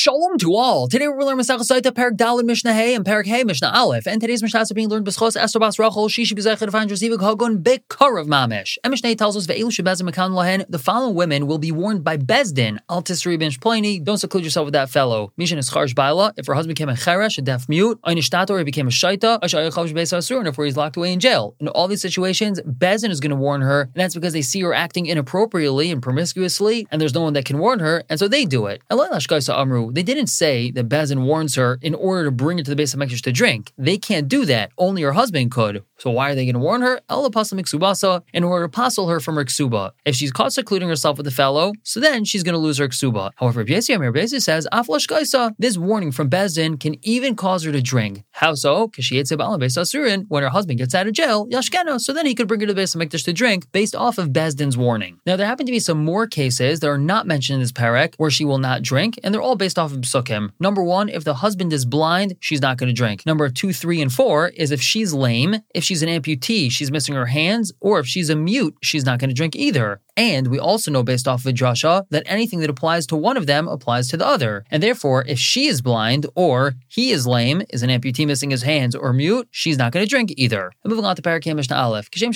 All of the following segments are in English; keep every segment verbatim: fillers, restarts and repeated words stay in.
Shalom to all. Today we're learning Masechah Saita, Perek Daled Mishnah Hey, and Perek Hey Mishnah Aleph. And today's Mishnah is being learned B'schos Esther Bas Rachel. She should be zeichet to find Zivug Hagun B'Karav Mamish. And Mishnah tells us Ve'elu Shebezin Mekan Lahen. The following women will be warned by Bezdin. Al Tisri Ben Shploni. Don't seclude yourself with that fellow. Mishan is Charsh Baila. If her husband became a cheresh, a deaf mute, Einishtato, or he became a shaita, Ashayachav Beis Asur, and if he's locked away in jail. In all these situations, Bezdin is going to warn her, and that's because they see her acting inappropriately and promiscuously, and there's no one that can warn her, and so they do it. Amru. They didn't say that Bezdin warns her in order to bring her to the base of Mikdash to drink. They can't do that. Only her husband could. So why are they going to warn her? Ela pasal miksubasa, in order to passel her from her ksuba. If she's caught secluding herself with the fellow, so then she's going to lose her ksuba. However, Rabbi Yesi says, Aflash Gaisa, this warning from Bezdin can even cause her to drink. How so? When her husband gets out of jail, Yashkena, so then he could bring her to the base of Mikdash to drink based off of Bezdin's warning. Now, there happen to be some more cases that are not mentioned in this perek where she will not drink, and they're all based off of psukim. Number one, if the husband is blind, she's not going to drink. Number two, three, and four is if she's lame, if she's an amputee, she's missing her hands, or if she's a mute, she's not going to drink either. And we also know based off of Drasha that anything that applies to one of them applies to the other. And therefore, if she is blind or he is lame, is an amputee missing his hands, or mute, she's not going to drink either. And moving on to Perek Mishnah Aleph. The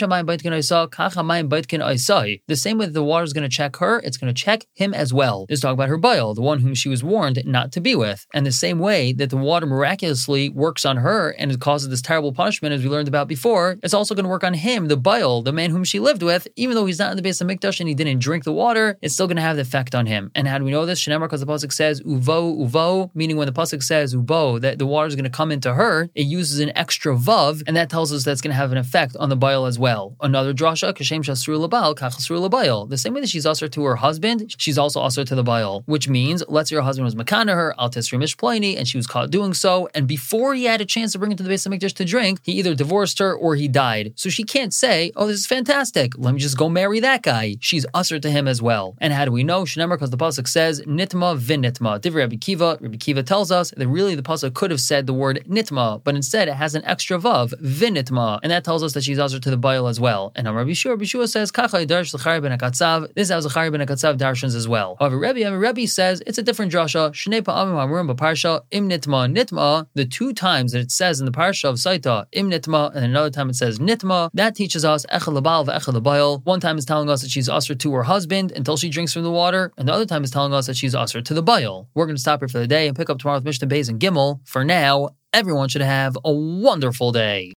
same way that the water is going to check her, it's going to check him as well. Just talk about her bile, the one whom she was warned not to be with. And the same way that the water miraculously works on her and it causes this terrible punishment, as we learned about before, it's also going to work on him, the bile, the man whom she lived with, even though he's not in the base of Mikdash and he didn't drink the water, it's still going to have the effect on him. And how do we know this? Shenemar, because the pasuk says uvo uvo, meaning when the pasuk says ubo, that the water is going to come into her, it uses an extra vav, and that tells us that's going to have an effect on the bile as well. Another drasha, kashem shasru labal, kachasru labayil. The same way that she's usher to her husband, she's also usher to the bile, which means let's say her husband was makana her, al tisri mishploni, and she was caught doing so, and before he had a chance to bring her to the base of Mikdash to drink, he either divorced her or he died. So she can't say, oh, this is fantastic, let me just go marry that guy. She's usher to him as well. And how do we know? Shenemar, because the pasuk says nitma vinitma. Divrei Rabbi Kiva. Rabbi Kiva tells us that really the pasuk could have said the word nitma, but instead it has an extra vav, vinitma, and that tells us that she's usher to the bile as well. And Rabbi Shua, Rabbi Shua says kacha yidarsh Zachariah ben Akatzav. This is how Zachariah ben Akatzav darshans as well. However, Rabbi Rabbi says it's a different drasha. Shnei pa'amim amurim b'parsha im nitma nitma. The two times that it says in the parsha of Saita im nitma, and another time it says nitma, that teaches us echad lebal ve'echad lebayil. One time is telling us that she's usher to her husband until she drinks from the water, and the other time is telling us that she's usher to the bile. We're going to stop here for the day and pick up tomorrow with Mishnah Beis and Gimel. For now, everyone should have a wonderful day.